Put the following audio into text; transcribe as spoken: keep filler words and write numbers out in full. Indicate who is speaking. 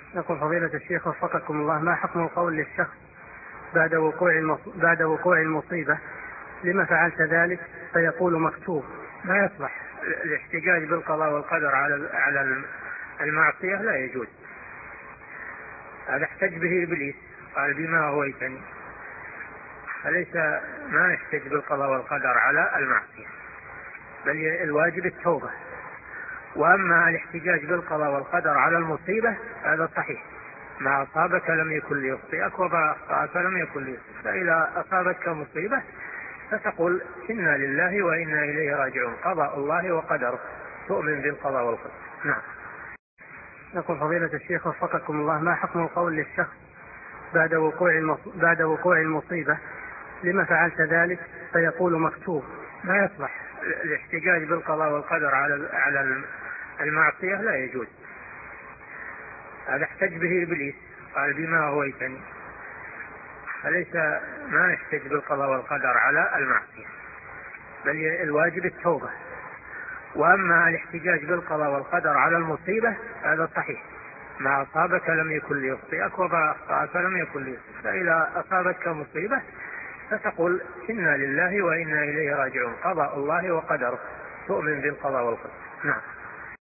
Speaker 1: يقول فضيلة الشيخ وفقكم الله: ما حكم القول للشخص بعد وقوع المص... بعد وقوع المصيبة لما فعلت ذلك فيقول مكتوب؟
Speaker 2: ما يصلح الاحتجاج بالقضاء والقدر على على المعصية، لا يجوز. هذا احتج به إبليس، قال بما أغويتني، فليس ما يحتج بالقضاء والقدر على المعصية، بل الواجب التوبة. وأما الاحتجاج بالقضاء والقدر على المصيبة هذا صحيح، ما أصابك لم يكن ليخطئك وما أخطأك لم يكن ليصيبك. فإذا أصابتك مصيبة فتقول إنا لله وإنا إليه راجعون، قضاء الله وقدره، تؤمن بالقضاء والقدر. نعم.
Speaker 1: يقول فضيلة الشيخ وفقكم الله: ما حكم القول للشخص بعد وقوع المص... بعد وقوع المصيبة لما فعلت ذلك فيقول مكتوب؟
Speaker 2: ما يصلح الاحتجاج بالقضاء والقدر على على المعصية، لا يجوز. هذا احتج به إبليس، قال بما أغويتني، فليس ما يحتج بالقضاء والقدر على المعصية، بل الواجب التوبة. وأما الاحتجاج بالقضاء والقدر على المصيبة هذا صحيح، ما أصابك لم يكن ليخطئك وما أخطأك لم يكن ليصيبك. فإذا أصابتك مصيبة فتقول إنا لله وإنا إليه راجعون، قضاء الله وقدره، تؤمن بالقضاء والقدر. نعم.